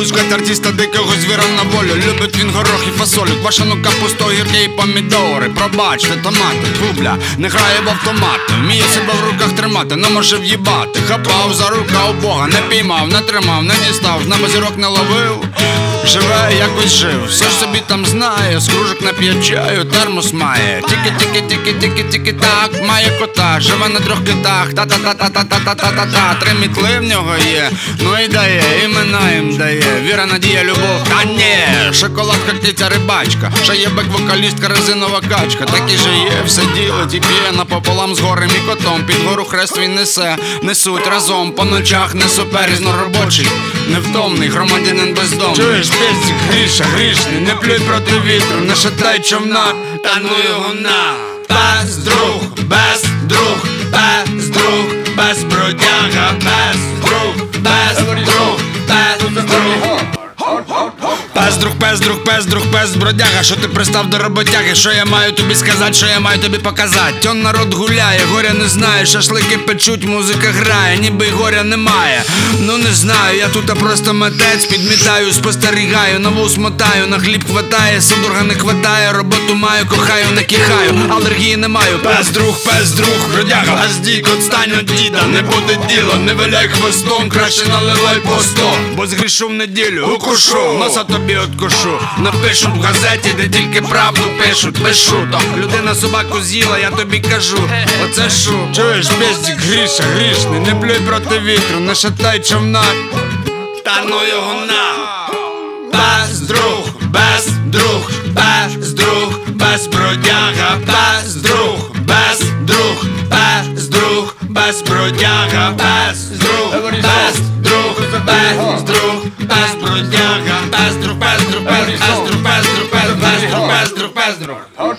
Пускать артиста дикого звіра на волю. Любить він горох і фасолю, квашену капусту, гірки і помідори. Пробачте, томати, бубля, не грає в автомати. Вміє себе в руках тримати, не може в'їбати. Хапав за рука у Бога, не піймав, не тримав, не дістав, з неба зірок не ловив. Живе, якось жив, все ж собі там знає. З кружок нап'є чаю, термос має. Тільки так, має кота. Живе на 3 китах, та-та-та-та-та-та-та-та-та. 3 мітли в нього є, ну і дає, імена їм дає. Віра, надія, любов, та ні. Шоколадка, птиця, рибачка. Ще є бек-вокалістка, резинова качка. Такі же є, все ділить і п'є напополам з горем і котом. Під гору хрест він несе, несуть разом. По ночах несу різноробочий, невтомний громадянин бездомний. Чуєш, песик, Гріша, грішний, не плюй проти вітру, не шатай човна, та ну його на. Без друг, без друг, без друг, без бродяга, без друг, без друг, без друг. Пес друг, пес друг, пес друг, пес бродяга. Що ти пристав до роботяги? Що я маю тобі сказати, що я маю тобі показати? Он народ гуляє, горя не знає, шашлики печуть, музика грає, ніби й горя немає. Ну не знаю, я тут просто митець, підмітаю, спостерігаю, на вус мотаю, на хліб хватає, судорога не хватає, роботу маю, кохаю, не кихаю, алергії не маю. Пес друг, бродяга, аж дік, отстань от діда, не буде діло, не виляй хвостом, краще наливай по 100, бо згрішу в неділю, укушу, носа тобі откушу. Напишуть в газеті, де тільки правду пишуть, без шуток. Людина собаку з'їла, я тобі кажу, оце шут. Чуєш, пестик, Гріша, грішний, не плюй проти вітру, не шатай човна, та ну його на. Без друг, без друг, без друг, без бродяга, без друг, без друг, без друг, без бродяга, без друг, без друг, без друг, без бродяга, без друг, без друг, без друг, без друг, без друг, без друг, без друг.